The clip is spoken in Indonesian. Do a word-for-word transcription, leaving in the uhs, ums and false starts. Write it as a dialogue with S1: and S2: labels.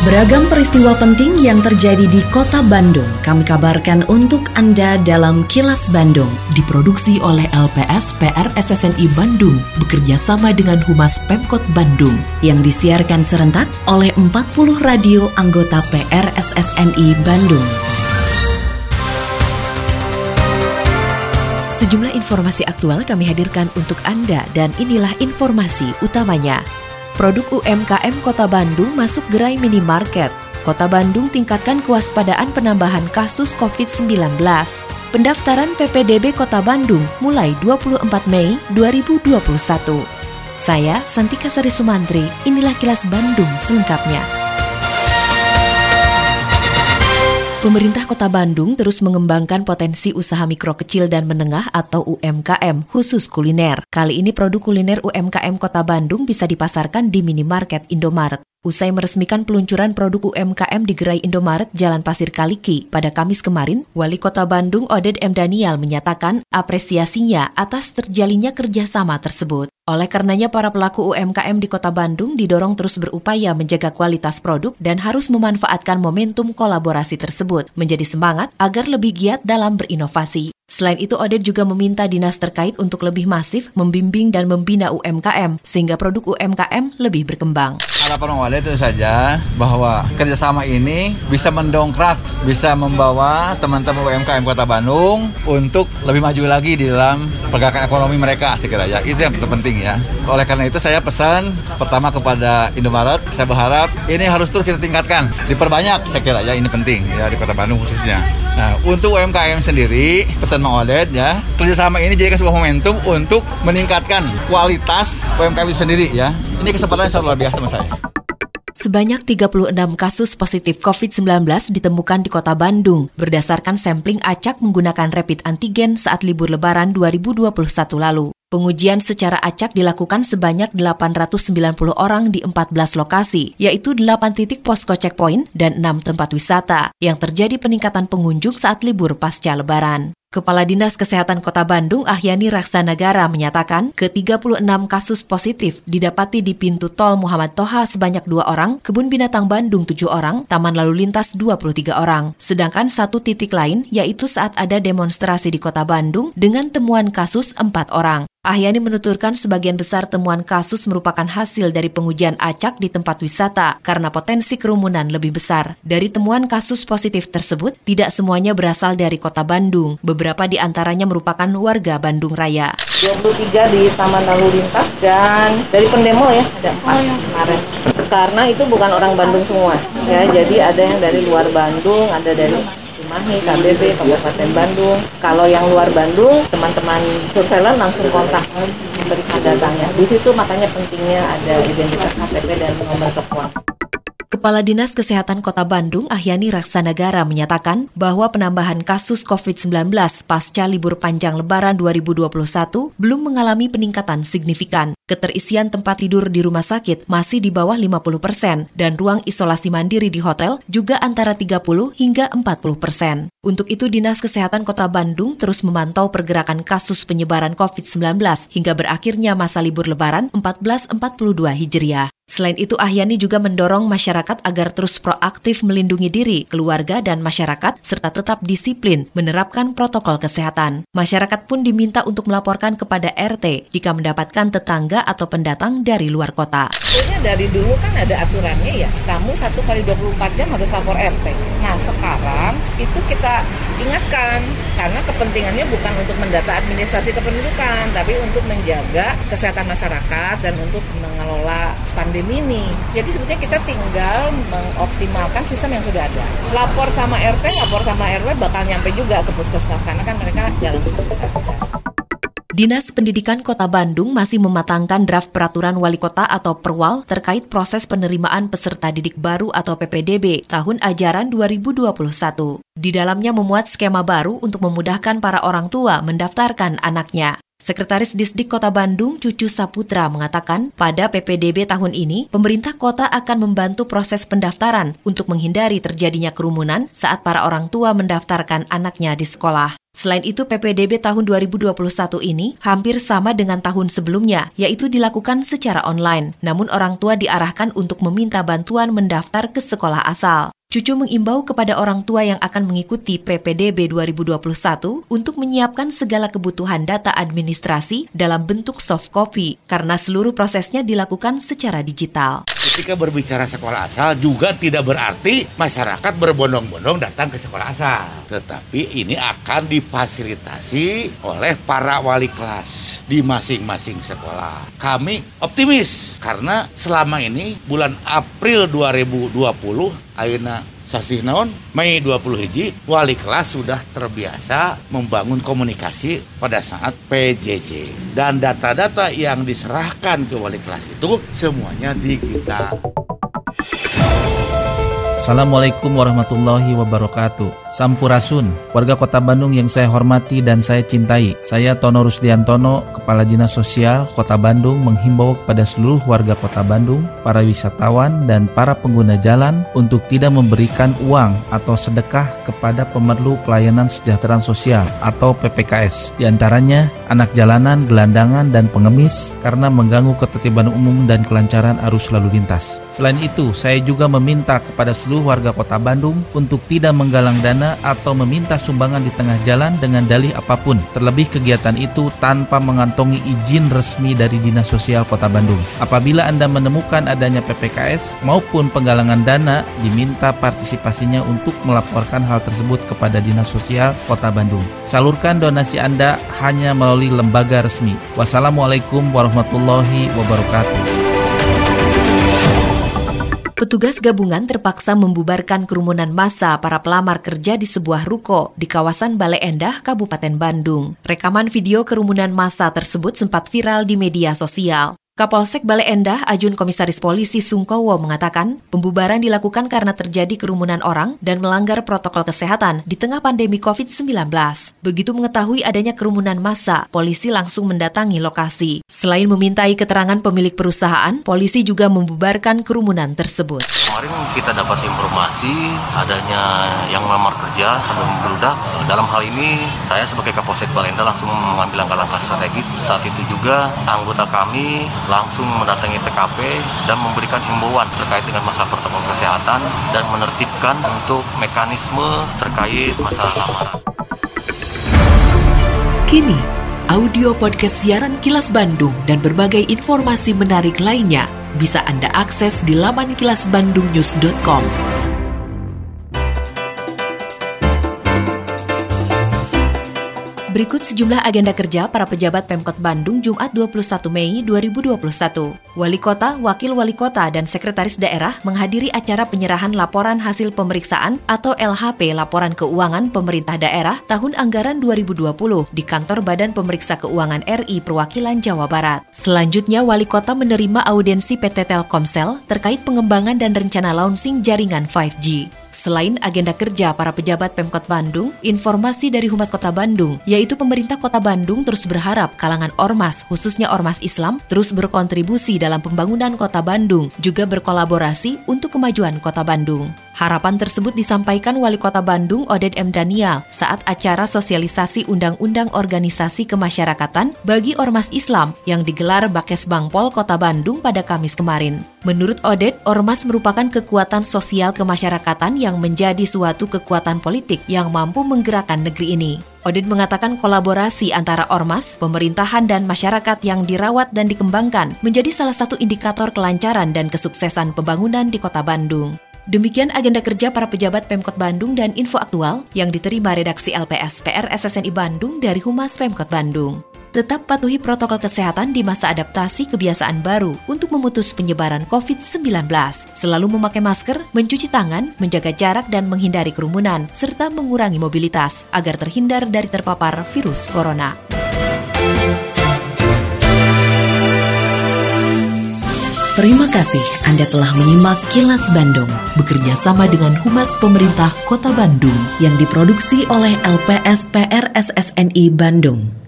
S1: Beragam peristiwa penting yang terjadi di Kota Bandung kami kabarkan untuk Anda dalam Kilas Bandung. Diproduksi oleh L P S P R S S N I Bandung bekerja sama dengan Humas Pemkot Bandung yang disiarkan serentak oleh empat puluh radio anggota P R S S N I Bandung. Sejumlah informasi aktual kami hadirkan untuk Anda dan inilah informasi utamanya. Produk U M K M Kota Bandung masuk gerai minimarket. Kota Bandung tingkatkan kewaspadaan penambahan kasus covid sembilan belas. Pendaftaran P P D B Kota Bandung mulai dua puluh empat Mei dua ribu dua puluh satu. Saya Santika Sari Sumantri, inilah Kilas Bandung selengkapnya. Pemerintah Kota Bandung terus mengembangkan potensi usaha mikro kecil dan menengah atau U M K M khusus kuliner. Kali ini produk kuliner U M K M Kota Bandung bisa dipasarkan di minimarket Indomaret. Usai meresmikan peluncuran produk U M K M di gerai Indomaret Jalan Pasir Kaliki pada Kamis kemarin, Wali Kota Bandung Oded M. Daniel menyatakan apresiasinya atas terjalinnya kerjasama tersebut. Oleh karenanya para pelaku U M K M di Kota Bandung didorong terus berupaya menjaga kualitas produk dan harus memanfaatkan momentum kolaborasi tersebut menjadi semangat agar lebih giat dalam berinovasi. Selain itu, Oded juga meminta dinas terkait untuk lebih masif membimbing dan membina U M K M sehingga produk U M K M lebih berkembang.
S2: Harapan Wali itu saja bahwa kerjasama ini bisa mendongkrak, bisa membawa teman-teman U M K M Kota Bandung untuk lebih maju lagi di dalam pergerakan ekonomi mereka, saya kira ya. Itu yang terpenting ya. Oleh karena itu saya pesan pertama kepada Indomaret, saya berharap ini harus terus kita tingkatkan, diperbanyak, saya kira ya, ini penting ya di Kota Bandung khususnya. Nah, untuk U M K M sendiri, pesan Mang Oded ya, kerjasama ini jadikan sebuah momentum untuk meningkatkan kualitas U M K M itu sendiri ya. Ini kesempatan yang sangat luar biasa sama saya.
S1: Sebanyak tiga puluh enam kasus positif covid sembilan belas ditemukan di Kota Bandung berdasarkan sampling acak menggunakan rapid antigen saat libur Lebaran dua ribu dua puluh satu lalu. Pengujian secara acak dilakukan sebanyak delapan ratus sembilan puluh orang di empat belas lokasi, yaitu delapan titik posko checkpoint dan enam tempat wisata, yang terjadi peningkatan pengunjung saat libur pasca Lebaran. Kepala Dinas Kesehatan Kota Bandung, Ahyani Raksanagara, menyatakan ke tiga puluh enam kasus positif didapati di pintu tol Muhammad Toha sebanyak dua orang, Kebun Binatang Bandung tujuh orang, Taman Lalu Lintas dua puluh tiga orang. Sedangkan satu titik lain yaitu saat ada demonstrasi di Kota Bandung dengan temuan kasus empat orang. Ahyani menuturkan sebagian besar temuan kasus merupakan hasil dari pengujian acak di tempat wisata karena potensi kerumunan lebih besar. Dari temuan kasus positif tersebut, tidak semuanya berasal dari Kota Bandung. Beberapa di antaranya merupakan warga Bandung Raya.
S3: dua puluh tiga di Taman Lalu Lintas dan dari pendemo ya, ada empat kemarin. Karena itu bukan orang Bandung semua. Ya, jadi ada yang dari luar Bandung, ada dari Cimahi, K B B, Kabupaten Bandung. Kalau yang luar Bandung, teman-teman surveillance langsung kontak memberikan datanya. Di situ makanya pentingnya ada identitas K T P dan nomor telepon.
S1: Kepala Dinas Kesehatan Kota Bandung, Ahyani Raksanagara, menyatakan bahwa penambahan kasus covid sembilan belas pasca libur panjang Lebaran dua ribu dua puluh satu belum mengalami peningkatan signifikan. Keterisian tempat tidur di rumah sakit masih di bawah lima puluh persen dan ruang isolasi mandiri di hotel juga antara tiga puluh hingga empat puluh persen. Untuk itu, Dinas Kesehatan Kota Bandung terus memantau pergerakan kasus penyebaran covid sembilan belas hingga berakhirnya masa libur Lebaran seribu empat ratus empat puluh dua Hijriah. Selain itu, Ahyani juga mendorong masyarakat agar terus proaktif melindungi diri, keluarga, dan masyarakat, serta tetap disiplin menerapkan protokol kesehatan. Masyarakat pun diminta untuk melaporkan kepada R T jika mendapatkan tetangga atau pendatang dari luar kota.
S4: Sebenarnya dari dulu kan ada aturannya ya, kamu satu kali dua puluh empat jam harus lapor R T. Nah sekarang itu kita ingatkan, karena kepentingannya bukan untuk mendata administrasi kependudukan, tapi untuk menjaga kesehatan masyarakat dan untuk mengelola pandemi ini. Jadi sebetulnya kita tinggal mengoptimalkan sistem yang sudah ada. Lapor sama R T, lapor sama R W bakal nyampe juga ke puskesmas karena kan mereka jalan satu-satu.
S1: Dinas Pendidikan Kota Bandung masih mematangkan draft peraturan wali kota atau Perwal terkait proses penerimaan peserta didik baru atau P P D B tahun ajaran dua ribu dua puluh satu. Di dalamnya memuat skema baru untuk memudahkan para orang tua mendaftarkan anaknya. Sekretaris Disdik Kota Bandung, Cucu Saputra, mengatakan pada P P D B tahun ini, pemerintah kota akan membantu proses pendaftaran untuk menghindari terjadinya kerumunan saat para orang tua mendaftarkan anaknya di sekolah. Selain itu, P P D B tahun dua ribu dua puluh satu ini hampir sama dengan tahun sebelumnya, yaitu dilakukan secara online. Namun orang tua diarahkan untuk meminta bantuan mendaftar ke sekolah asal. Cucu mengimbau kepada orang tua yang akan mengikuti P P D B dua ribu dua puluh satu untuk menyiapkan segala kebutuhan data administrasi dalam bentuk soft copy, karena seluruh prosesnya dilakukan secara digital.
S5: Ketika berbicara sekolah asal juga tidak berarti masyarakat berbondong-bondong datang ke sekolah asal. Tetapi ini akan difasilitasi oleh para wali kelas di masing-masing sekolah. Kami optimis karena selama ini bulan April dua ribu dua puluh ayeuna sasih naon Mei dua puluh hiji wali kelas sudah terbiasa membangun komunikasi pada saat P J J dan data-data yang diserahkan ke wali kelas itu semuanya digital.
S6: Assalamualaikum warahmatullahi wabarakatuh. Sampurasun, warga Kota Bandung yang saya hormati dan saya cintai. Saya Tono Rusdiantono, Kepala Dinas Sosial Kota Bandung, menghimbau kepada seluruh warga Kota Bandung, para wisatawan dan para pengguna jalan untuk tidak memberikan uang atau sedekah kepada pemerlu pelayanan kesejahteraan sosial atau P P K S. Di antaranya anak jalanan, gelandangan dan pengemis karena mengganggu ketertiban umum dan kelancaran arus lalu lintas. Selain itu, saya juga meminta kepada seluruh warga Kota Bandung untuk tidak menggalang dana atau meminta sumbangan di tengah jalan dengan dalih apapun, terlebih kegiatan itu tanpa mengantongi izin resmi dari Dinas Sosial Kota Bandung. Apabila Anda menemukan adanya P P K S maupun penggalangan dana, diminta partisipasinya untuk melaporkan hal tersebut kepada Dinas Sosial Kota Bandung. Salurkan donasi Anda hanya melalui lembaga resmi. Wassalamualaikum warahmatullahi wabarakatuh.
S1: Petugas gabungan terpaksa membubarkan kerumunan massa para pelamar kerja di sebuah ruko di kawasan Bale Endah, Kabupaten Bandung. Rekaman video kerumunan massa tersebut sempat viral di media sosial. Kapolsek Bale Endah, Ajun Komisaris Polisi Sungkowo mengatakan, pembubaran dilakukan karena terjadi kerumunan orang dan melanggar protokol kesehatan di tengah pandemi covid sembilan belas. Begitu mengetahui adanya kerumunan massa, polisi langsung mendatangi lokasi. Selain memintai keterangan pemilik perusahaan, polisi juga membubarkan kerumunan tersebut.
S7: Kemarin kita dapat informasi adanya yang melamar kerja sampai membludak. Dalam hal ini, saya sebagai Kapolsek Bale Endah langsung mengambil langkah-langkah strategis. Saat itu juga anggota kami langsung mendatangi T K P dan memberikan himbauan terkait dengan masalah protokol kesehatan dan menertibkan untuk mekanisme terkait masalah lamaran.
S1: Kini, audio podcast siaran Kilas Bandung dan berbagai informasi menarik lainnya bisa Anda akses di laman kilas bandung news dot com. Berikut sejumlah agenda kerja para pejabat Pemkot Bandung Jumat dua puluh satu Mei dua ribu dua puluh satu. Wali Kota, Wakil Wali Kota, dan Sekretaris Daerah menghadiri acara penyerahan laporan hasil pemeriksaan atau L H P Laporan Keuangan Pemerintah Daerah tahun anggaran dua ribu dua puluh di Kantor Badan Pemeriksa Keuangan R I Perwakilan Jawa Barat. Selanjutnya, Wali Kota menerima audiensi P T Telkomsel terkait pengembangan dan rencana launching jaringan lima G. Selain agenda kerja para pejabat Pemkot Bandung, informasi dari Humas Kota Bandung, yaitu pemerintah Kota Bandung terus berharap kalangan ormas, khususnya ormas Islam, terus berkontribusi dalam pembangunan Kota Bandung, juga berkolaborasi untuk kemajuan Kota Bandung. Harapan tersebut disampaikan Wali Kota Bandung Oded M. Daniel saat acara sosialisasi Undang-Undang Organisasi Kemasyarakatan bagi Ormas Islam yang digelar Bakes Bangpol Kota Bandung pada Kamis kemarin. Menurut Oded, ormas merupakan kekuatan sosial kemasyarakatan yang menjadi suatu kekuatan politik yang mampu menggerakkan negeri ini. Oded mengatakan kolaborasi antara ormas, pemerintahan, dan masyarakat yang dirawat dan dikembangkan menjadi salah satu indikator kelancaran dan kesuksesan pembangunan di Kota Bandung. Demikian agenda kerja para pejabat Pemkot Bandung dan info aktual yang diterima redaksi L P S P R S S N I Bandung dari Humas Pemkot Bandung. Tetap patuhi protokol kesehatan di masa adaptasi kebiasaan baru untuk memutus penyebaran covid sembilan belas. Selalu memakai masker, mencuci tangan, menjaga jarak dan menghindari kerumunan, serta mengurangi mobilitas agar terhindar dari terpapar virus corona. Terima kasih Anda telah menyimak Kilas Bandung bekerja sama dengan Humas Pemerintah Kota Bandung yang diproduksi oleh L P S P R S S N I Bandung.